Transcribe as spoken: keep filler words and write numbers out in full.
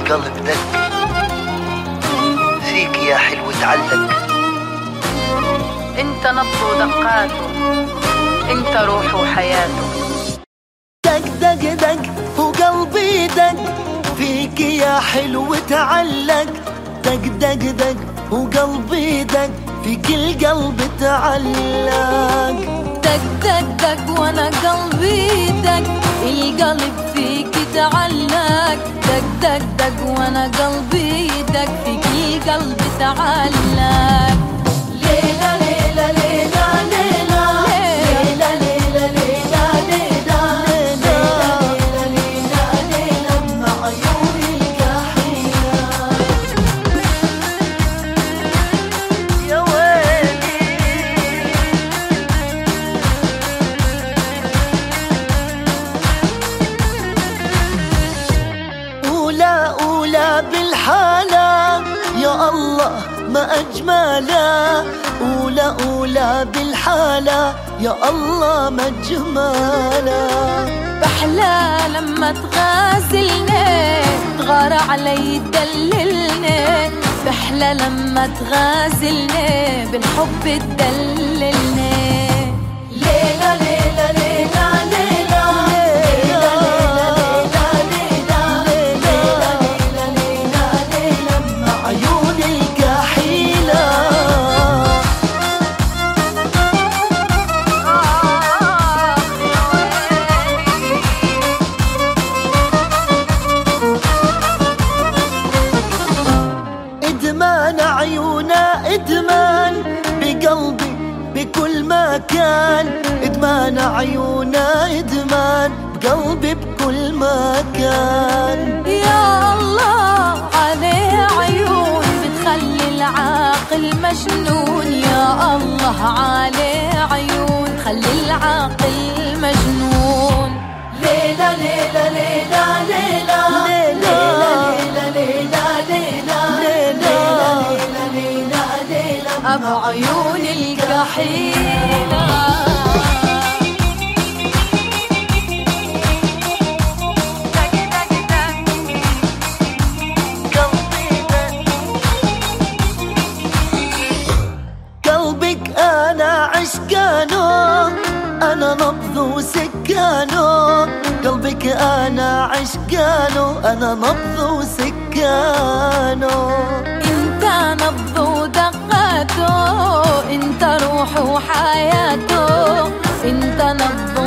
القلب دق، فيك يا حلو تعلق. انت نبض ودقاته، انت روح وحياته. دق دق دق وقلبي دق، فيك يا حلو تعلق. دق دق دق وقلبي دق، فيك القلب تعلق. دق دق دق وانا قلبي دق، القلب فيك تعلق. دق دق دق وانا قلبي دق، فيك القلب تعلق. ليلة ليلة ليلة ليلة ليلة ليلة ليلة ليلة ليلة ليلة ليلة مع عيوني الكحيلة. يا ويلي أولى أولى بالحالة، يا الله ما أجمله. أولى أولى بالحالة، يا الله ما أجمله. بحلى لما تغازلني، تغار علي تدللني. بحلى لما تغازلني، بالحب تدللني. ليلة ليلة ليلة ليلة ليلة ليلة ليلة ليلة ليلة ليلة مع عيوني الكحيلة. إدمان عيونا إدمان بقلبي بكل مكان. إدمان عيونا إدمان بقلبي بكل مكان. يا الله عليه عيون بتخلي العاقل مجنون. يا الله عليه عيون تخلي العاقل مجنون. ليلة ليلة ليلة ليلة ليلة ليلة ليلة ليلة ليلة ليلة أبو عيون الكحيلة. قلبك أنا عشقانه، أنا نبض وسكانه. قلبك أنا عشقانه، أنا نبض وسكانه. انت نبض ودقاته، انت روح وحياته. انت نبض